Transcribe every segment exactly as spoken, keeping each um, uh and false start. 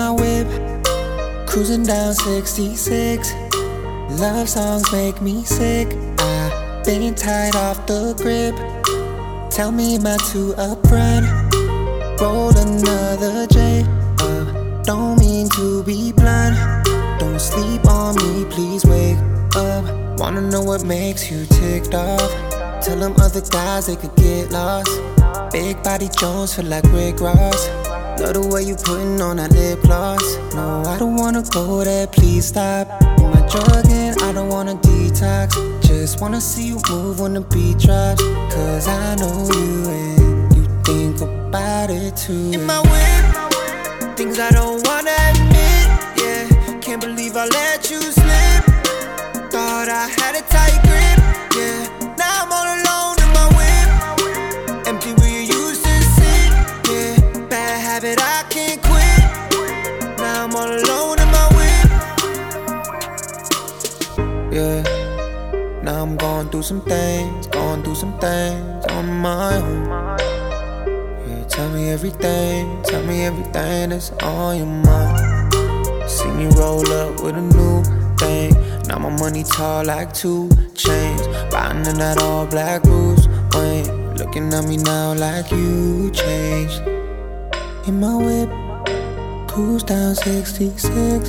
my whip, cruising down sixty-six. Love songs make me sick. I've been tied off the grip. Tell me am I too upfront? Roll another J up. Don't mean to be blunt. Don't sleep on me, please wake up. Wanna know what makes you ticked off? Tell them other guys they could get lost. Big body Jones feel like Rick Ross. Love the way you putting on that lip gloss. No, I don't wanna go there, please stop. You my drug and I don't wanna detox. Just wanna see you move when the beat drops. Cause I know you and you think about it too. In my whip, things I don't wanna admit. Yeah, can't believe I let you slip. Thought I had a tight grip. Yeah, now I'm all alone in my whip. Empty where you used to sit. Yeah, bad habit I can't quit. Now I'm all alone in my whip. Yeah, now I'm going through some things, going through some things on my own. Yeah, tell me everything, tell me everything that's on your mind. See me roll up with a new thing. Now my money tall like two chains. Riding in that all black Bruce Wayne. Looking at me now like you changed. In my whip, cruise down sixty-six.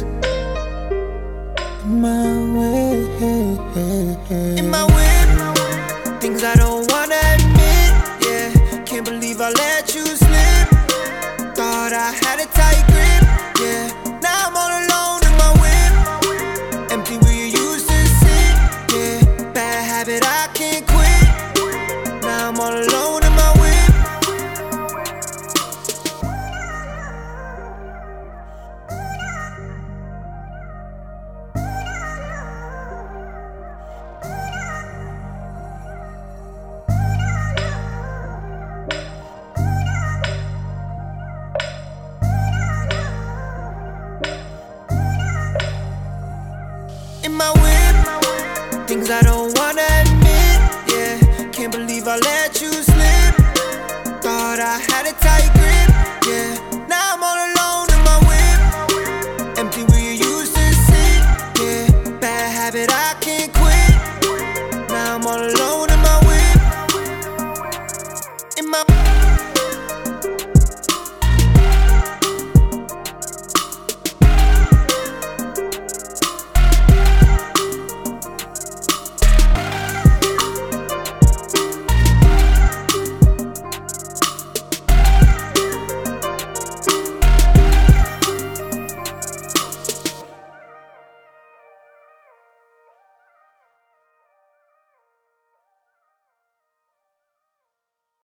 In my way, in my whip, things I don't wanna admit. Yeah, can't believe I let you slip. Thought I had a tight grip. Yeah, now I'm all alone in my whip. Empty where you used to sit. Yeah, bad habit I can't quit. Now I'm all alone in my whip. In my whip, things I don't wanna admit. Yeah, can't believe I let you slip. Thought I had a tight grip. Yeah.